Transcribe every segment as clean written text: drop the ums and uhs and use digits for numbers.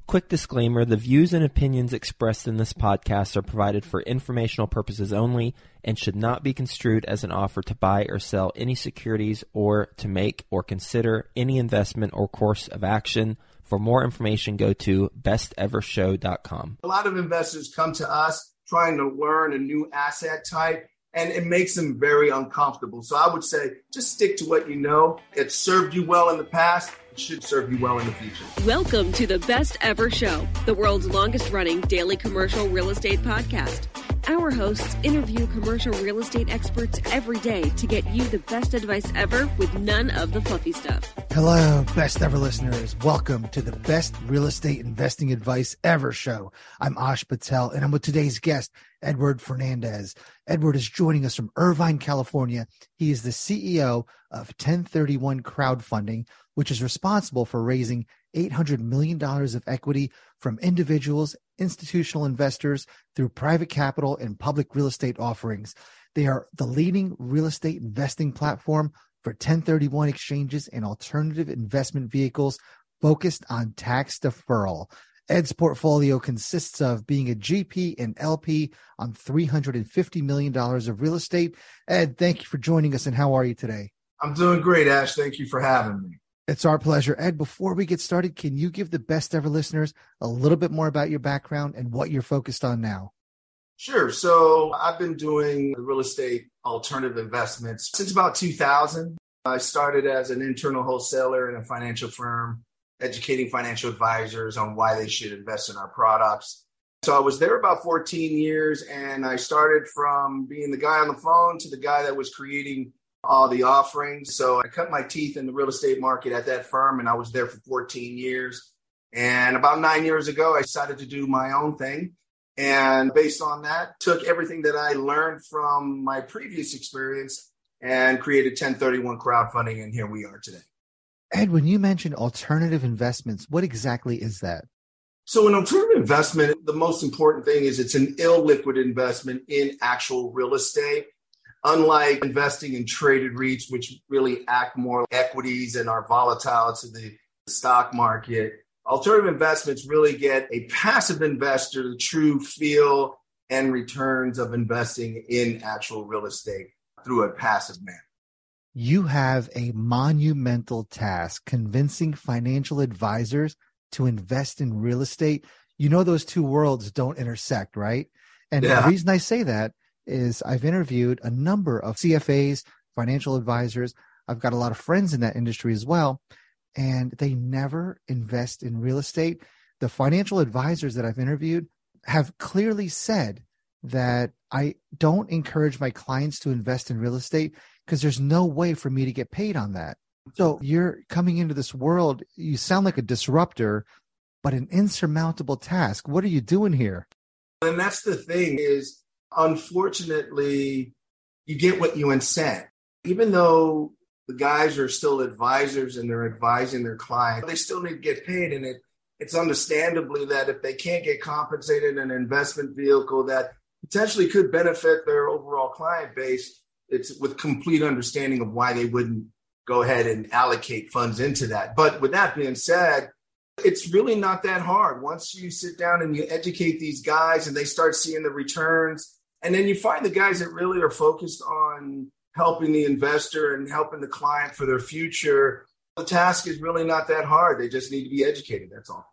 Quick disclaimer, the views and opinions expressed in this podcast are provided for informational purposes only and should not be construed as an offer to buy or sell any securities or to make or consider any investment or course of action. For more information, go to bestevershow.com. A lot of investors come to us trying to learn a new asset type, and it makes them very uncomfortable. So I would say just stick to what you know. It served you well in the past. It should serve you well in the future. Welcome to the Best Ever Show, the world's longest running daily commercial real estate podcast. Our hosts interview commercial real estate experts every day to get you the best advice ever with none of the fluffy stuff. Hello, Best Ever listeners. Welcome to the Best Real Estate Investing Advice Ever Show. I'm Ash Patel, and I'm with today's guest, Edward Fernandez. Edward is joining us from Irvine, California. He is the CEO of 1031 Crowdfunding, which is responsible for raising $800 million of equity from individuals, institutional investors through private capital and public real estate offerings. They are the leading real estate investing platform for 1031 exchanges and alternative investment vehicles focused on tax deferral. Ed's portfolio consists of being a GP and LP on $350 million of real estate. Ed, thank you for joining us, and how are you today? I'm doing great, Ash. Thank you for having me. It's our pleasure. Ed, before we get started, can you give the Best Ever listeners a little bit more about your background and what you're focused on now? Sure. So I've been doing real estate alternative investments since about 2000. I started as an internal wholesaler in a financial firm, educating financial advisors on why they should invest in our products. So I was there about 14 years, and I started from being the guy on the phone to the guy that was creating all the offerings. So I cut my teeth in the real estate market at that firm, and I was there for 14 years. And about 9 years ago, I decided to do my own thing. And based on that, took everything that I learned from my previous experience and created 1031 Crowdfunding, and here we are today. Ed, when you mentioned alternative investments, what exactly is that? So an alternative investment, the most important thing is it's an illiquid investment in actual real estate. Unlike investing in traded REITs, which really act more like equities and are volatile to the stock market, alternative investments really get a passive investor the true feel and returns of investing in actual real estate through a passive manner. You have a monumental task convincing financial advisors to invest in real estate. You know, those two worlds don't intersect, right? And The reason I say that is I've interviewed a number of CFAs, financial advisors. I've got a lot of friends in that industry as well, and they never invest in real estate. The financial advisors that I've interviewed have clearly said that I don't encourage my clients to invest in real estate because there's no way for me to get paid on that. So you're coming into this world, you sound like a disruptor, but an insurmountable task. What are you doing here? And that's the thing is, unfortunately, you get what you incent. Even though the guys are still advisors and they're advising their client, they still need to get paid. And it's understandably that if they can't get compensated in an investment vehicle that potentially could benefit their overall client base, it's with complete understanding of why they wouldn't go ahead and allocate funds into that. But with that being said, it's really not that hard. Once you sit down and you educate these guys and they start seeing the returns, and then you find the guys that really are focused on helping the investor and helping the client for their future, the task is really not that hard. They just need to be educated. That's all.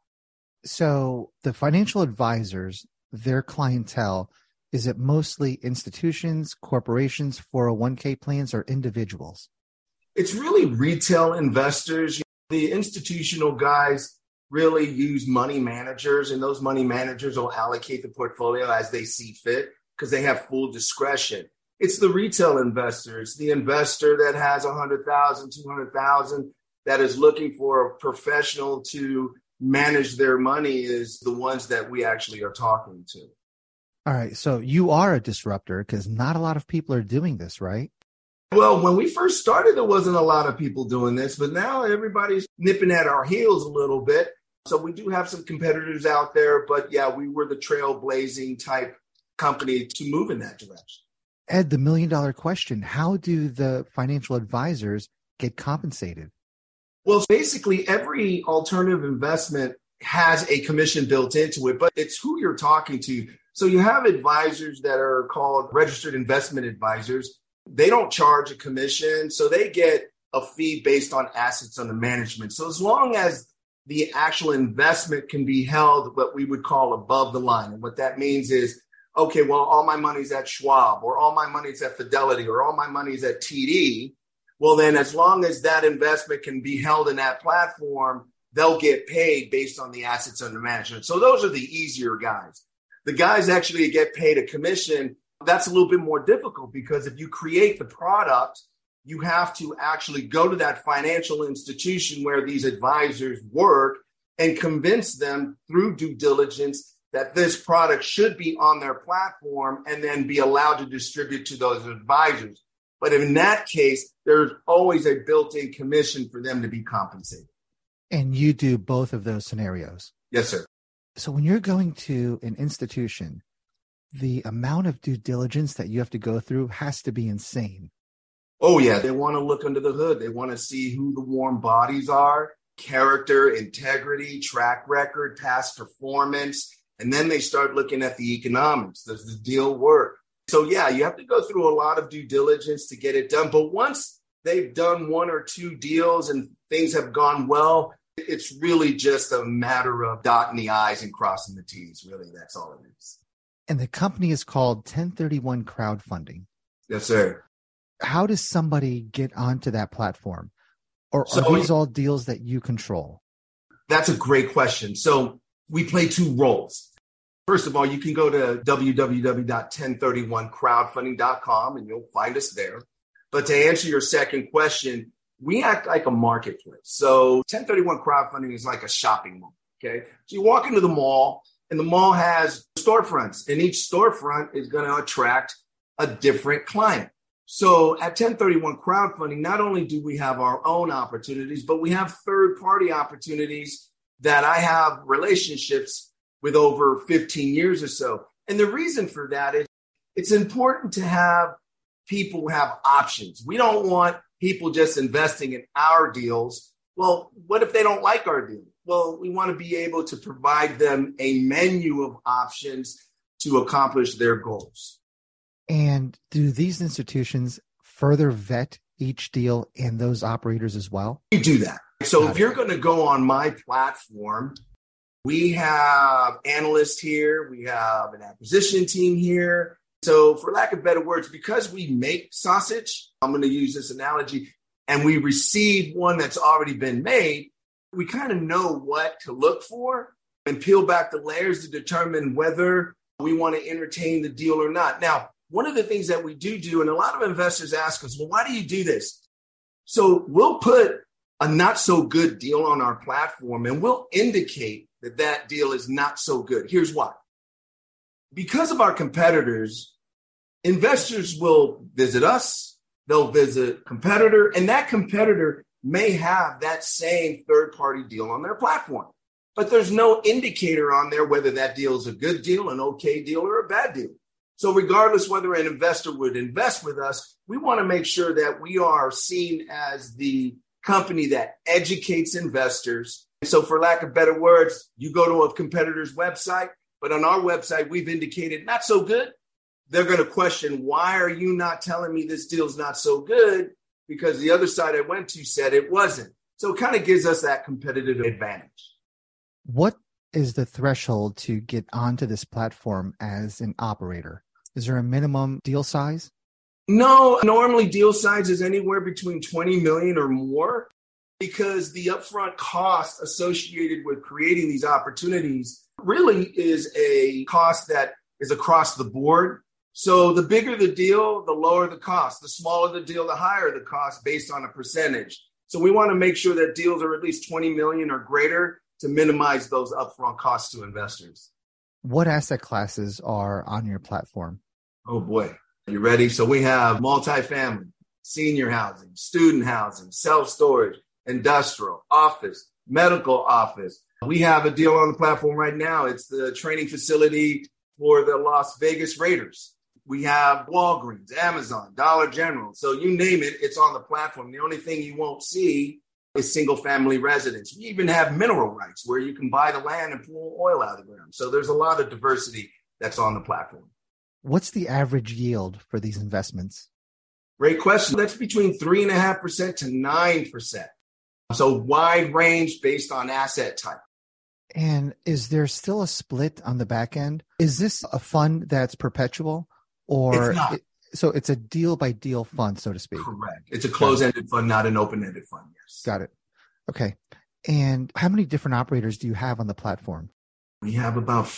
So the financial advisors, their clientele, is it mostly institutions, corporations, 401k plans, or individuals? It's really retail investors. The institutional guys really use money managers, and those money managers will allocate the portfolio as they see fit because they have full discretion. It's the retail investors, the investor that has 100,000, 200,000, that is looking for a professional to manage their money is the ones that we actually are talking to. All right. So you are a disruptor because not a lot of people are doing this, right? Well, when we first started, there wasn't a lot of people doing this, but now everybody's nipping at our heels a little bit. So we do have some competitors out there, but yeah, we were the trailblazing type company to move in that direction. Ed, the $1 million question, how do the financial advisors get compensated? Well, basically every alternative investment has a commission built into it, but it's who you're talking to. So you have advisors that are called registered investment advisors. They don't charge a commission, so they get a fee based on assets under management. So as long as the actual investment can be held what we would call above the line. And what that means is, okay, well, all my money's at Schwab, or all my money's at Fidelity, or all my money's at TD. Well, then as long as that investment can be held in that platform, they'll get paid based on the assets under management. So those are the easier guys. The guys actually get paid a commission. That's a little bit more difficult because if you create the product, you have to actually go to that financial institution where these advisors work and convince them through due diligence that this product should be on their platform and then be allowed to distribute to those advisors. But in that case, there's always a built-in commission for them to be compensated. And you do both of those scenarios? Yes, sir. So when you're going to an institution, the amount of due diligence that you have to go through has to be insane. Oh, yeah. They want to look under the hood. They want to see who the warm bodies are, character, integrity, track record, past performance. And then they start looking at the economics. Does the deal work? So, yeah, you have to go through a lot of due diligence to get it done. But once they've done one or two deals and things have gone well, it's really just a matter of dotting the I's and crossing the T's. Really, that's all it is. And the company is called 1031 Crowdfunding. Yes, sir. How does somebody get onto that platform? Or are these all deals that you control? That's a great question. So we play two roles. First of all, you can go to www.1031crowdfunding.com and you'll find us there. But to answer your second question, we act like a marketplace. So 1031 Crowdfunding is like a shopping mall, okay? So you walk into the mall, and the mall has storefronts, and each storefront is going to attract a different client. So at 1031 Crowdfunding, not only do we have our own opportunities, but we have third-party opportunities that I have relationships with over 15 years or so. And the reason for that is it's important to have people have options. We don't want people just investing in our deals. Well, what if they don't like our deal? Well, we want to be able to provide them a menu of options to accomplish their goals. And do these institutions further vet each deal and those operators as well? We do that. So if you're going to go on my platform, we have analysts here. We have an acquisition team here. So for lack of better words, because we make sausage, I'm going to use this analogy, and we receive one that's already been made, we kind of know what to look for and peel back the layers to determine whether we want to entertain the deal or not. Now, one of the things that we do, and a lot of investors ask us, well, why do you do this? So we'll put a not so good deal on our platform and we'll indicate that that deal is not so good. Here's why. Because of our competitors, investors will visit us, they'll visit a competitor, and that competitor may have that same third-party deal on their platform. But there's no indicator on there whether that deal is a good deal, an okay deal, or a bad deal. So regardless whether an investor would invest with us, we want to make sure that we are seen as the company that educates investors. So for lack of better words, you go to a competitor's website, but on our website, we've indicated not so good. They're going to question, why are you not telling me this deal's not so good? Because the other side I went to said it wasn't. So it kind of gives us that competitive advantage. What is the threshold to get onto this platform as an operator? Is there a minimum deal size? No, normally deal size is anywhere between 20 million or more because the upfront cost associated with creating these opportunities really is a cost that is across the board. So the bigger the deal, the lower the cost. The smaller the deal, the higher the cost based on a percentage. So we want to make sure that deals are at least 20 million or greater to minimize those upfront costs to investors. What asset classes are on your platform? Oh boy. You ready? So we have multifamily, senior housing, student housing, self-storage, industrial, office, medical office. We have a deal on the platform right now. It's the training facility for the Las Vegas Raiders. We have Walgreens, Amazon, Dollar General. So you name it, it's on the platform. The only thing you won't see is single family residence. We even have mineral rights where you can buy the land and pull oil out of the ground. So there's a lot of diversity that's on the platform. What's the average yield for these investments? Great question. That's between 3.5% to 9%. So wide range based on asset type. And is there still a split on the back end? Is this a fund that's perpetual, or it's not. So it's a deal by deal fund, so to speak? Correct. It's a closed-ended fund, not an open-ended fund. Yes. Got it. Okay. And how many different operators do you have on the platform? We have about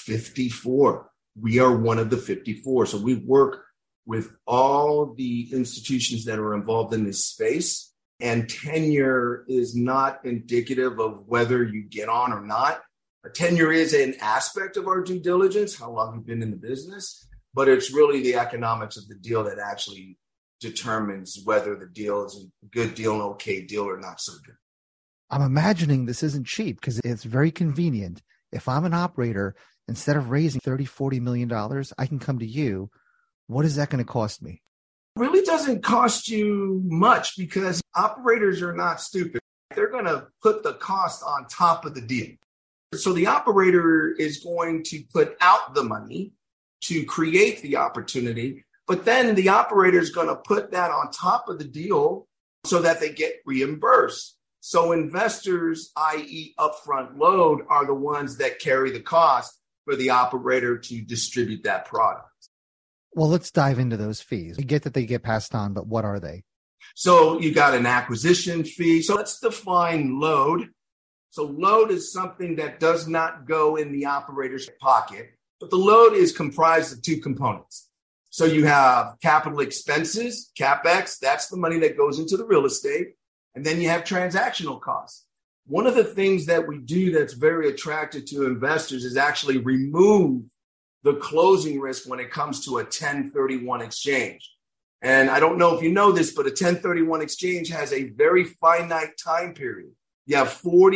54. We are one of the 54. So we work with all the institutions that are involved in this space, and tenure is not indicative of whether you get on or not. Tenure is an aspect of our due diligence, how long you've been in the business, but it's really the economics of the deal that actually determines whether the deal is a good deal, an okay deal, or not so good. I'm imagining this isn't cheap because it's very convenient. If I'm an operator, instead of raising $30-40 million, I can come to you. What is that going to cost me? It really doesn't cost you much because operators are not stupid. They're going to put the cost on top of the deal. So the operator is going to put out the money to create the opportunity, but then the operator is going to put that on top of the deal so that they get reimbursed. So investors, i.e. upfront load, are the ones that carry the cost for the operator to distribute that product. Well, let's dive into those fees. I get that they get passed on, but what are they? So you got an acquisition fee. So let's define load. So load is something that does not go in the operator's pocket, but the load is comprised of two components. So you have capital expenses, CapEx, that's the money that goes into the real estate. And then you have transactional costs. One of the things that we do that's very attractive to investors is actually remove the closing risk when it comes to a 1031 exchange. And I don't know if you know this, but a 1031 exchange has a very finite time period. You have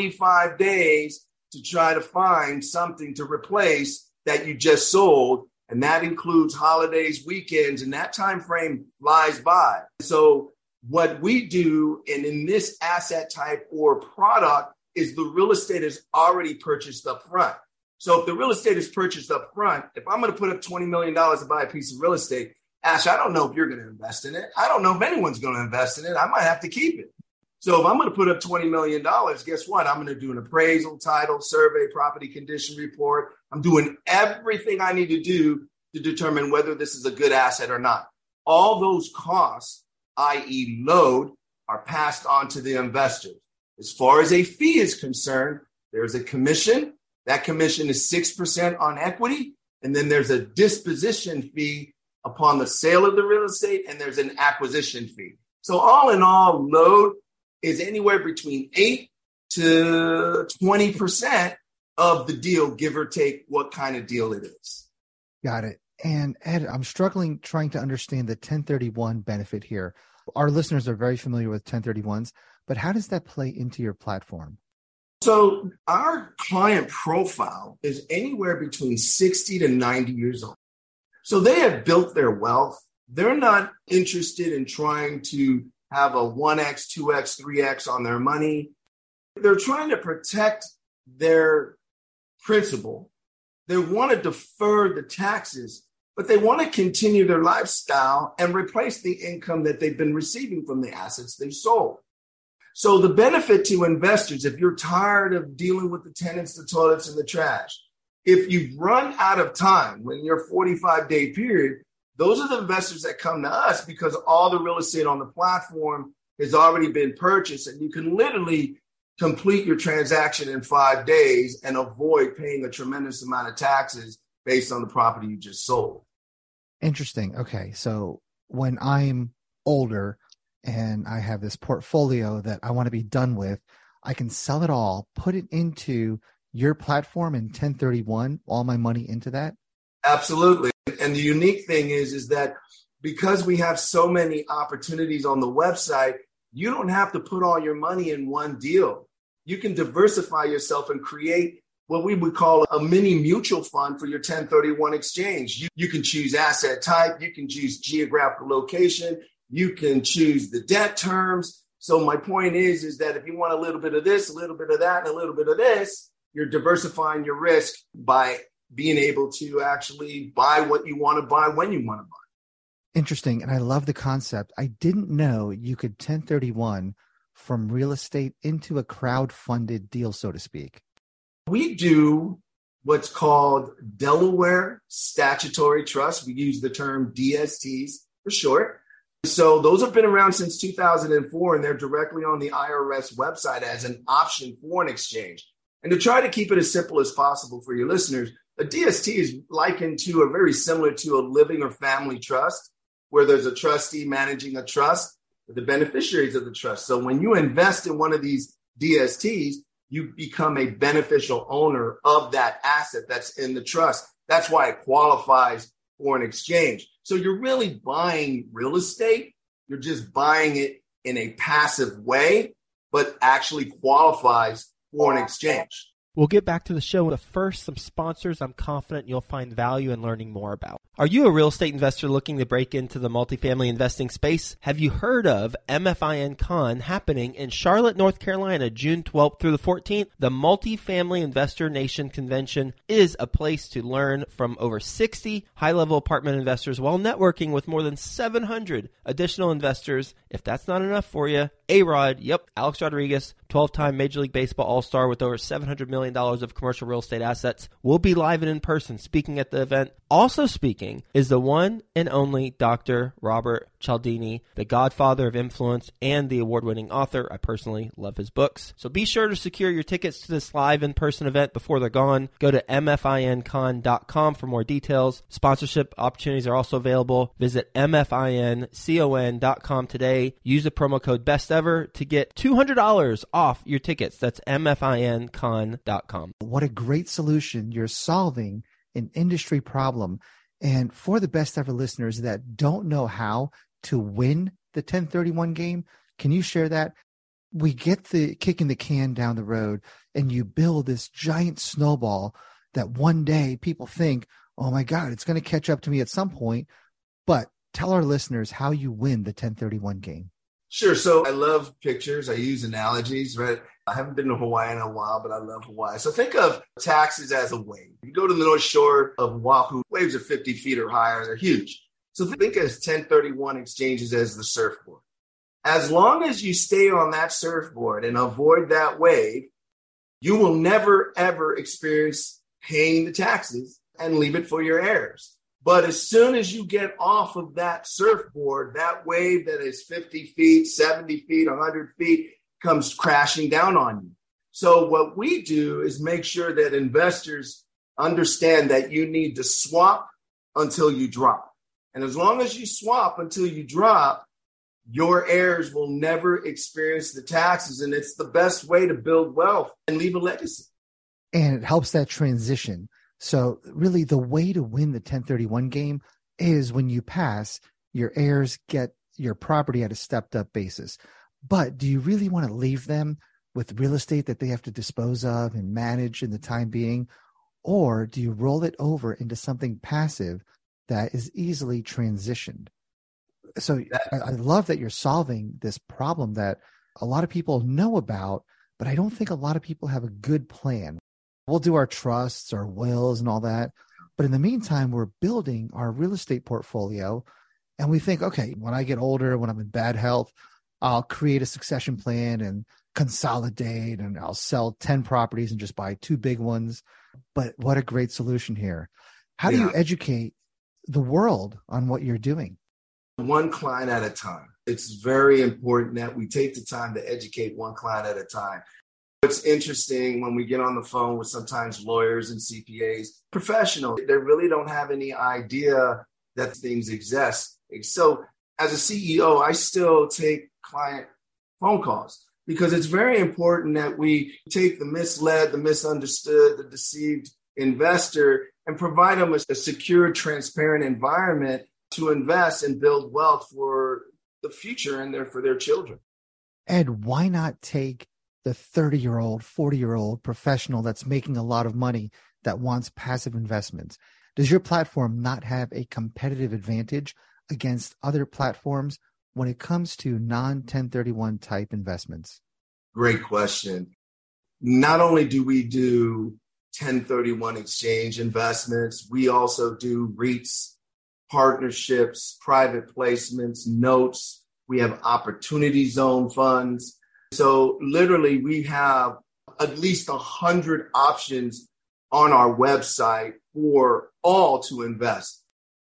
45 days to try to find something to replace that you just sold. And that includes holidays, weekends, and that time frame flies by. So what we do, and in this asset type or product, is the real estate is already purchased up front. So if the real estate is purchased up front, if I'm going to put up $20 million to buy a piece of real estate, Ash, I don't know if you're going to invest in it. I don't know if anyone's going to invest in it. I might have to keep it. So if I'm going to put up $20 million, guess what? I'm going to do an appraisal, title, survey, property condition report. I'm doing everything I need to do to determine whether this is a good asset or not. All those costs, i.e. load, are passed on to the investors. As far as a fee is concerned, there's a commission. That commission is 6% on equity. And then there's a disposition fee upon the sale of the real estate, and there's an acquisition fee. So all in all, load is anywhere between 8 to 20% of the deal, give or take what kind of deal it is. Got it. And Ed, I'm struggling trying to understand the 1031 benefit here. Our listeners are very familiar with 1031s, but how does that play into your platform? So our client profile is anywhere between 60 to 90 years old. So they have built their wealth. They're not interested in trying to have a 1X, 2X, 3X on their money. They're trying to protect their principal. They want to defer the taxes, but they want to continue their lifestyle and replace the income that they've been receiving from the assets they sold. So the benefit to investors, if you're tired of dealing with the tenants, the toilets, and the trash, if you've run out of time when your 45-day period, those are the investors that come to us because all the real estate on the platform has already been purchased, and you can literally complete your transaction in 5 days and avoid paying a tremendous amount of taxes based on the property you just sold. Interesting. Okay. So when I'm older and I have this portfolio that I want to be done with, I can sell it all, put it into your platform in 1031, all my money into that? Absolutely. And the unique thing is that because we have so many opportunities on the website, you don't have to put all your money in one deal. You can diversify yourself and create what we would call a mini mutual fund for your 1031 exchange. You can choose asset type. You can choose geographical location. You can choose the debt terms. So my point is that if you want a little bit of this, a little bit of that, and a little bit of this, you're diversifying your risk by being able to actually buy what you want to buy when you want to buy. Interesting. And I love the concept. I didn't know you could 1031 from real estate into a crowd-funded deal, so to speak. We do what's called Delaware Statutory Trust. We use the term DSTs for short. So those have been around since 2004, and they're directly on the IRS website as an option for an exchange. And to try to keep it as simple as possible for your listeners, a DST is likened to very similar to a living or family trust, where there's a trustee managing a trust with the beneficiaries of the trust. So when you invest in one of these DSTs, you become a beneficial owner of that asset that's in the trust. That's why it qualifies for an exchange. So you're really buying real estate. You're just buying it in a passive way, but actually qualifies for an exchange. We'll get back to the show, but first, some sponsors I'm confident you'll find value in learning more about. Are you a real estate investor looking to break into the multifamily investing space? Have you heard of MFIN Con happening in Charlotte, North Carolina, June 12th through the 14th? The Multifamily Investor Nation Convention is a place to learn from over 60 high-level apartment investors while networking with more than 700 additional investors. If that's not enough for you, A-Rod, Alex Rodriguez, 12-time Major League Baseball All-Star with over $700 million of commercial real estate assets, will be live and in person speaking at the event. Also speaking is the one and only Dr. Robert Cialdini, the godfather of influence and the award-winning author. I personally love his books. So be sure to secure your tickets to this live in-person event before they're gone. Go to mfincon.com for more details. Sponsorship opportunities are also available. Visit mfincon.com today. Use the promo code BESTEVER to get $200 off your tickets. That's mfincon.com. What a great solution. You're solving an industry problem. And for the best ever listeners that don't know how to win the 1031 game, can you share that? We get the kicking the can down the road and you build this giant snowball that one day people think, oh my God, it's going to catch up to me at some point. But tell our listeners how you win the 1031 game. Sure. So I love pictures. I use analogies, right? I haven't been to Hawaii in a while, but I love Hawaii. So think of taxes as a wave. You go to the North Shore of Oahu, waves are 50 feet or higher. They're huge. So think of 1031 exchanges as the surfboard. As long as you stay on that surfboard and avoid that wave, you will never, ever experience paying the taxes and leave it for your heirs. But as soon as you get off of that surfboard, that wave that is 50 feet, 70 feet, 100 feet comes crashing down on you. So what we do is make sure that investors understand that you need to swap until you drop. And as long as you swap until you drop, your heirs will never experience the taxes. And it's the best way to build wealth and leave a legacy. And it helps that transition. So really the way to win the 1031 game is when you pass, your heirs get your property at a stepped up basis. But do you really want to leave them with real estate that they have to dispose of and manage in the time being? Or do you roll it over into something passive that is easily transitioned? So I love that you're solving this problem that a lot of people know about, but I don't think a lot of people have a good plan. We'll do our trusts, our wills and all that. But in the meantime, we're building our real estate portfolio and we think, okay, when I get older, when I'm in bad health, I'll create a succession plan and consolidate and I'll sell 10 properties and just buy 2 big ones. But what a great solution here. How do you educate the world on what you're doing? One client at a time. It's very important that we take the time to educate one client at a time. It's interesting when we get on the phone with sometimes lawyers and CPAs, professionals, they really don't have any idea that things exist. So as a CEO, I still take client phone calls because it's very important that we take the misled, the misunderstood, the deceived investor and provide them a secure, transparent environment to invest and build wealth for the future and for their children. Ed, why not take the 30-year-old, 40-year-old professional that's making a lot of money that wants passive investments? Does your platform not have a competitive advantage against other platforms when it comes to non-1031 type investments? Great question. Not only do we do 1031 exchange investments, we also do REITs, partnerships, private placements, notes. We have opportunity zone funds. So literally we have at least 100 options on our website for all to invest.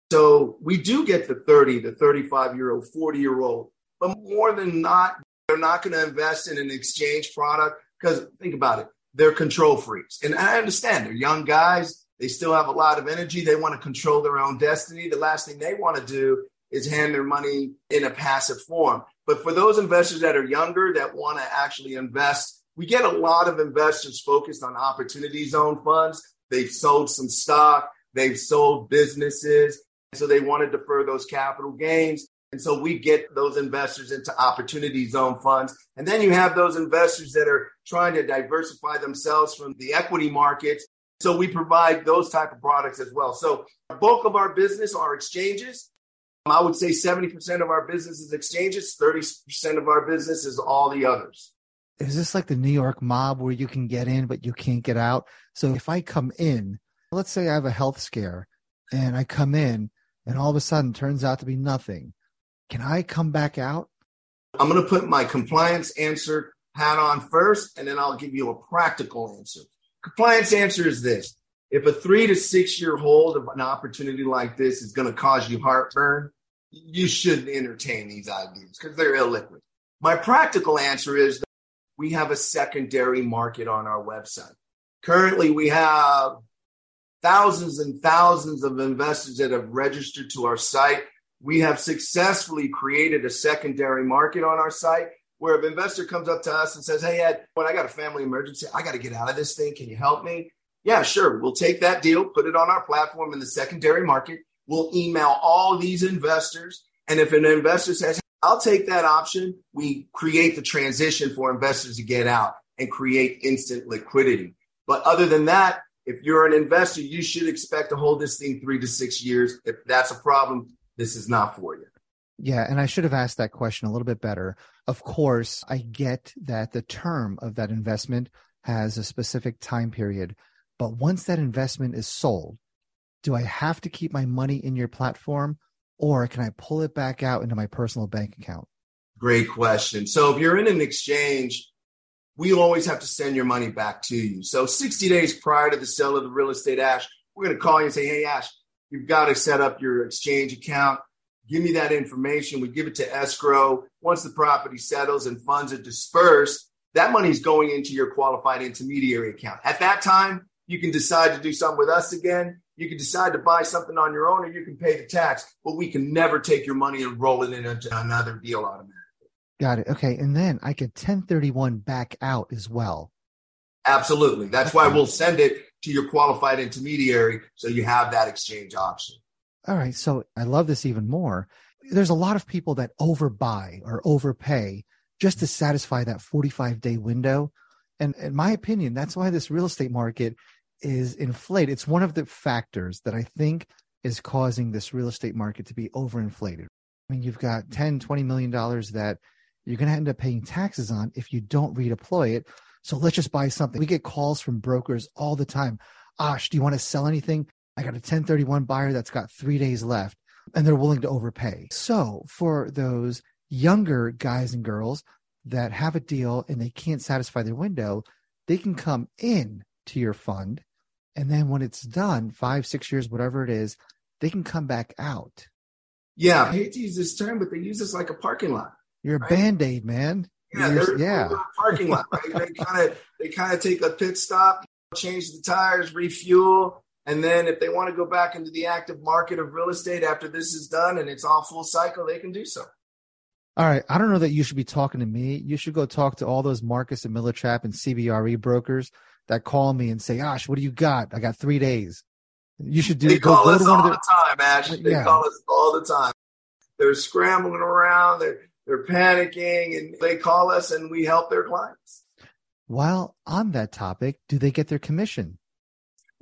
So we do get the 30, the 35-year-old, 40-year-old, but more than not, they're not going to invest in an exchange product because think about it, they're control freaks. And I understand they're young guys. They still have a lot of energy. They want to control their own destiny. The last thing they want to do is hand their money in a passive form. But for those investors that are younger that want to actually invest, we get a lot of investors focused on opportunity zone funds. They've sold some stock. They've sold businesses. So they want to defer those capital gains. And so we get those investors into opportunity zone funds. And then you have those investors that are trying to diversify themselves from the equity markets. So we provide those type of products as well. So the bulk of our business are exchanges. I would say 70% of our business is exchanges. 30% of our business is all the others. Is this like the New York mob where you can get in, but you can't get out? So if I come in, let's say I have a health scare and I come in and all of a sudden turns out to be nothing. Can I come back out? I'm going to put my compliance answer hat on first, and then I'll give you a practical answer. Compliance answer is this. If a 3 to 6 year hold of an opportunity like this is going to cause you heartburn, you shouldn't entertain these ideas because they're illiquid. My practical answer is that we have a secondary market on our website. Currently, we have thousands and thousands of investors that have registered to our site. We have successfully created a secondary market on our site where if an investor comes up to us and says, hey, Ed, when I got a family emergency, I got to get out of this thing. Can you help me? Yeah, sure. We'll take that deal, put it on our platform in the secondary market. We'll email all these investors. And if an investor says, I'll take that option, we create the transition for investors to get out and create instant liquidity. But other than that, if you're an investor, you should expect to hold this thing 3 to 6 years. If that's a problem, this is not for you. Yeah, and I should have asked that question a little bit better. Of course, I get that the term of that investment has a specific time period. But once that investment is sold, do I have to keep my money in your platform or can I pull it back out into my personal bank account? Great question. So if you're in an exchange, we always have to send your money back to you. So 60 days prior to the sale of the real estate, Ash, we're going to call you and say, hey, Ash, you've got to set up your exchange account. Give me that information. We give it to escrow. Once the property settles and funds are dispersed, that money is going into your qualified intermediary account. At that time, you can decide to do something with us again. You can decide to buy something on your own or you can pay the tax, but we can never take your money and roll it into another deal automatically. Got it. Okay. And then I could 1031 back out as well. Absolutely. That's why we'll send it to your qualified intermediary so you have that exchange option. All right. So I love this even more. There's a lot of people that overbuy or overpay just to satisfy that 45-day window. And in my opinion, that's why this real estate market is inflated. It's one of the factors that I think is causing this real estate market to be overinflated. I mean, you've got $10, $20 million that you're going to end up paying taxes on if you don't redeploy it. So let's just buy something. We get calls from brokers all the time. Ash, do you want to sell anything? I got a 1031 buyer that's got 3 days left and they're willing to overpay. So for those younger guys and girls that have a deal and they can't satisfy their window, they can come in to your fund. And then when it's done, 5, 6 years, whatever it is, they can come back out. Yeah. I hate to use this term, but they use this like a parking lot. You're a Band-Aid, man. Yeah, they're a parking lot, right? They kind of take a pit stop, change the tires, refuel. And then if they want to go back into the active market of real estate after this is done and it's all full cycle, they can do so. All right. I don't know that you should be talking to me. You should go talk to all those Marcus and Millichap and CBRE brokers that call me and say, Ash, what do you got? I got 3 days. You should do. They call us all the time, Ash. They call us all the time. They're scrambling around. They're panicking and they call us and we help their clients. While on that topic, do they get their commission?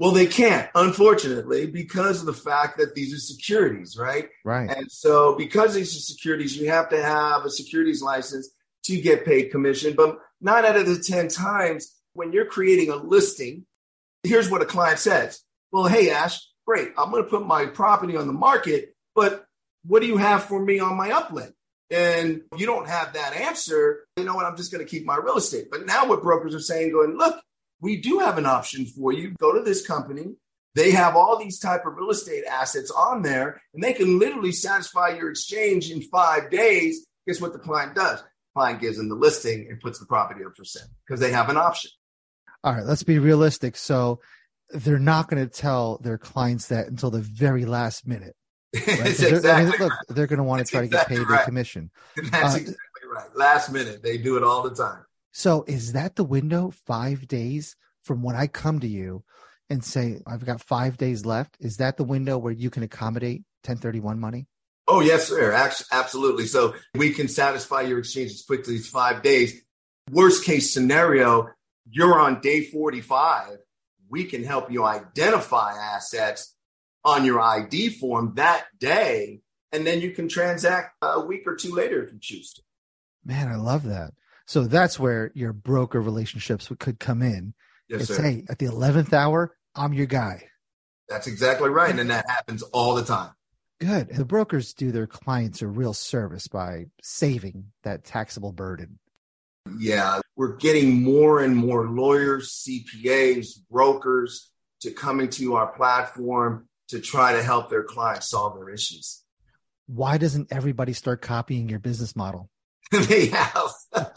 Well, they can't, unfortunately, because of the fact that these are securities, right? Right. And so because these are securities, you have to have a securities license to get paid commission. But 9 out of the 10 times when you're creating a listing, here's what a client says. Well, hey, Ash, great. I'm going to put my property on the market, but what do you have for me on my upland? And if you don't have that answer, you know what, I'm just going to keep my real estate. But now what brokers are saying, going, look, we do have an option for you. Go to this company. They have all these type of real estate assets on there, and they can literally satisfy your exchange in 5 days. Guess what the client does? The client gives them the listing and puts the property up for sale because they have an option. All right, let's be realistic. So they're not going to tell their clients that until the very last minute. Right? They're going to want to try to get paid their commission. That's exactly right. Last minute. They do it all the time. So is that the window, 5 days from when I come to you and say, I've got 5 days left? Is that the window where you can accommodate 1031 money? Oh, yes, sir. Absolutely. So we can satisfy your exchange as quickly as 5 days. Worst case scenario, you're on day 45. We can help you identify assets on your ID form that day, and then you can transact a week or two later if you choose to. Man, I love that. So that's where your broker relationships could come in. Yes, it's, sir. Hey, at the 11th hour, I'm your guy. That's exactly right. And that happens all the time. Good. And the brokers do their clients a real service by saving that taxable burden. Yeah. We're getting more and more lawyers, CPAs, brokers to come into our platform to try to help their clients solve their issues. Why doesn't everybody start copying your business model? They have.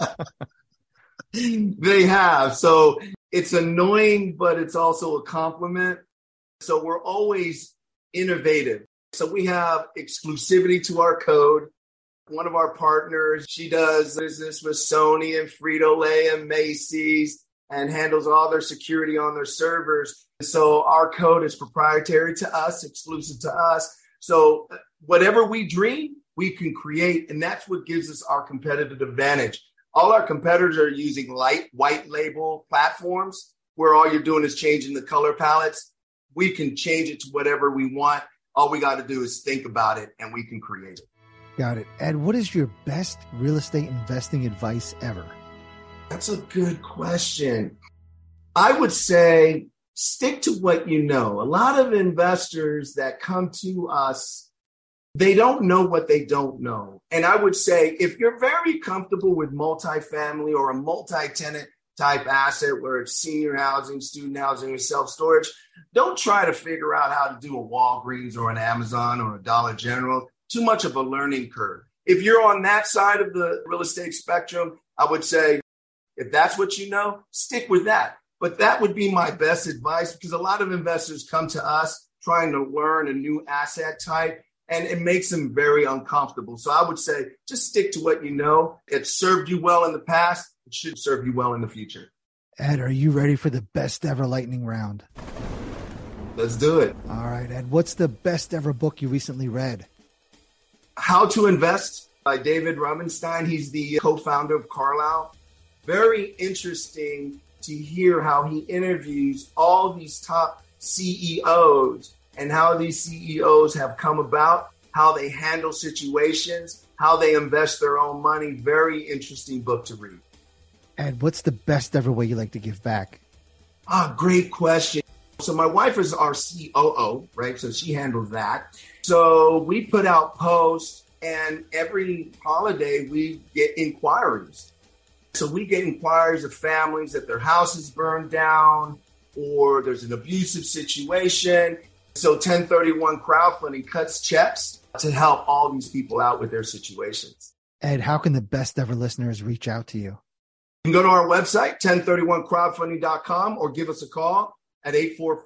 They have. So it's annoying, but it's also a compliment. So we're always innovative. So we have exclusivity to our code. One of our partners, she does business with Sony and Frito-Lay and Macy's and handles all their security on their servers. So our code is proprietary to us, exclusive to us. So whatever we dream, we can create, and that's what gives us our competitive advantage. All our competitors are using light white label platforms where all you're doing is changing the color palettes. We can change it to whatever we want. All we got to do is think about it, and we can create it. Got it. And what is your best real estate investing advice ever? That's a good question. I would say stick to what you know. A lot of investors that come to us, they don't know what they don't know. And I would say if you're very comfortable with multifamily or a multi-tenant type asset where it's senior housing, student housing, or self-storage, don't try to figure out how to do a Walgreens or an Amazon or a Dollar General. Too much of a learning curve. If you're on that side of the real estate spectrum, I would say if that's what you know, stick with that. But that would be my best advice because a lot of investors come to us trying to learn a new asset type, and it makes them very uncomfortable. So I would say just stick to what you know. It served you well in the past. It should serve you well in the future. Ed, are you ready for the best ever lightning round? Let's do it. All right, Ed, what's the best ever book you recently read? How to Invest by David Rubenstein. He's the co-founder of Carlyle. Very interesting to hear how he interviews all these top CEOs and how these CEOs have come about, how they handle situations, how they invest their own money. Very interesting book to read. And what's the best ever way you like to give back? Great question. So my wife is our COO, right? So she handles that. So we put out posts, and every holiday we get inquiries. So we get inquiries of families that their house is burned down or there's an abusive situation. So 1031 crowdfunding cuts checks to help all these people out with their situations. Ed, how can the best ever listeners reach out to you? You can go to our website, 1031crowdfunding.com, or give us a call at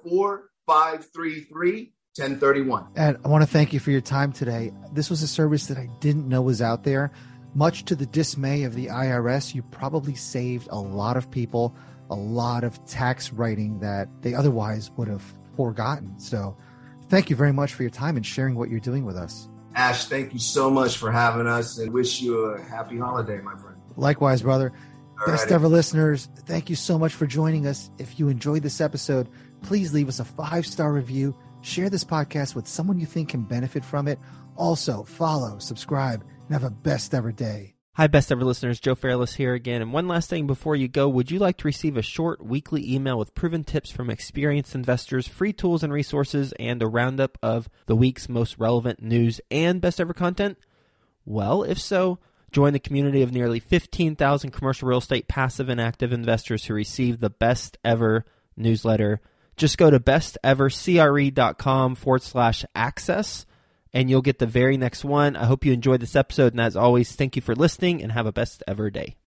844-533-1031. Ed, I want to thank you for your time today. This was a service that I didn't know was out there. Much to the dismay of the IRS, you probably saved a lot of people a lot of tax writing that they otherwise would have forgotten. So thank you very much for your time and sharing what you're doing with us. Ash, thank you so much for having us, and wish you a happy holiday, my friend. Likewise, brother. Best ever listeners, thank you so much for joining us. If you enjoyed this episode, Please leave us a 5-star review. Share this podcast with someone you think can benefit from it. Also, follow, subscribe, and have a best ever day. Hi, Best Ever listeners. Joe Fairless here again. And one last thing before you go, would you like to receive a short weekly email with proven tips from experienced investors, free tools and resources, and a roundup of the week's most relevant news and Best Ever content? Well, if so, join the community of nearly 15,000 commercial real estate passive and active investors who receive the Best Ever newsletter. Just go to bestevercre.com/access. And you'll get the very next one. I hope you enjoyed this episode. And as always, thank you for listening and have a best ever day.